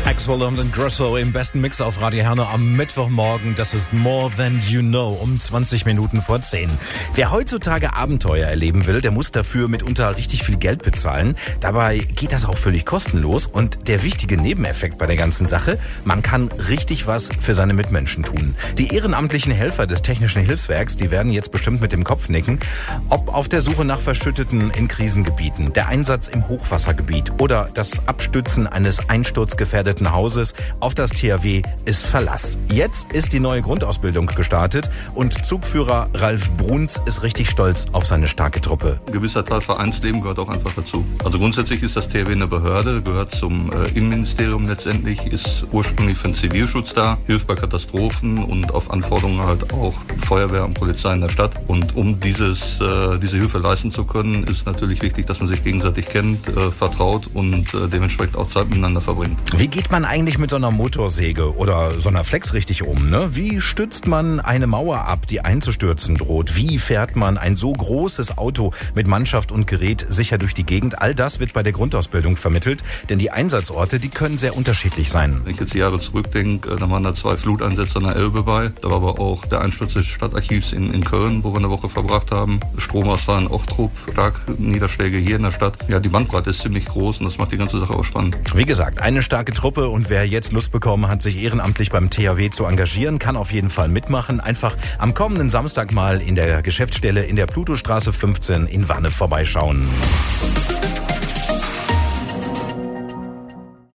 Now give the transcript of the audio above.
Axwell und Grosso im besten Mix auf Radio Herne am Mittwochmorgen. Das ist More Than You Know um 20 Minuten vor 10. Wer heutzutage Abenteuer erleben will, der muss dafür mitunter richtig viel Geld bezahlen. Dabei geht das auch völlig kostenlos. Und der wichtige Nebeneffekt bei der ganzen Sache, man kann richtig was für seine Mitmenschen tun. Die ehrenamtlichen Helfer des Technischen Hilfswerks, die werden jetzt bestimmt mit dem Kopf nicken. Ob auf der Suche nach Verschütteten in Krisengebieten, der Einsatz im Hochwassergebiet oder das Abstützen eines einsturzgefährdeten Hauses auf das THW ist Verlass. Jetzt ist die neue Grundausbildung gestartet und Zugführer Ralf Bruns ist richtig stolz auf seine starke Truppe. Ein gewisser Teil Vereinsleben gehört auch einfach dazu. Also grundsätzlich ist das THW eine Behörde, gehört zum Innenministerium letztendlich, ist ursprünglich für den Zivilschutz da, hilft bei Katastrophen und auf Anforderungen halt auch Feuerwehr und Polizei in der Stadt. Und um diese Hilfe leisten zu können, ist natürlich wichtig, dass man sich gegenseitig kennt, vertraut und dementsprechend auch Zeit miteinander verbringt. Wie geht man eigentlich mit so einer Motorsäge oder so einer Flex richtig um, ne? Wie stützt man eine Mauer ab, die einzustürzen droht? Wie fährt man ein so großes Auto mit Mannschaft und Gerät sicher durch die Gegend? All das wird bei der Grundausbildung vermittelt, denn die Einsatzorte, die können sehr unterschiedlich sein. Wenn ich jetzt Jahre zurückdenke, dann waren da 2 Fluteinsätze an der Elbe bei. Da war aber auch der Einsturz des Stadtarchivs in Köln, wo wir eine Woche verbracht haben. Stromausfall in Ochtrup, Niederschläge hier in der Stadt. Ja, die Bandbreite ist ziemlich groß und das macht die ganze Sache auch spannend. Wie gesagt, eine starke Truppe und wer jetzt Lust bekommen hat, sich ehrenamtlich beim THW zu engagieren, kann auf jeden Fall mitmachen. Einfach am kommenden Samstag mal in der Geschäftsstelle in der Plutostraße 15 in Wanne vorbeischauen.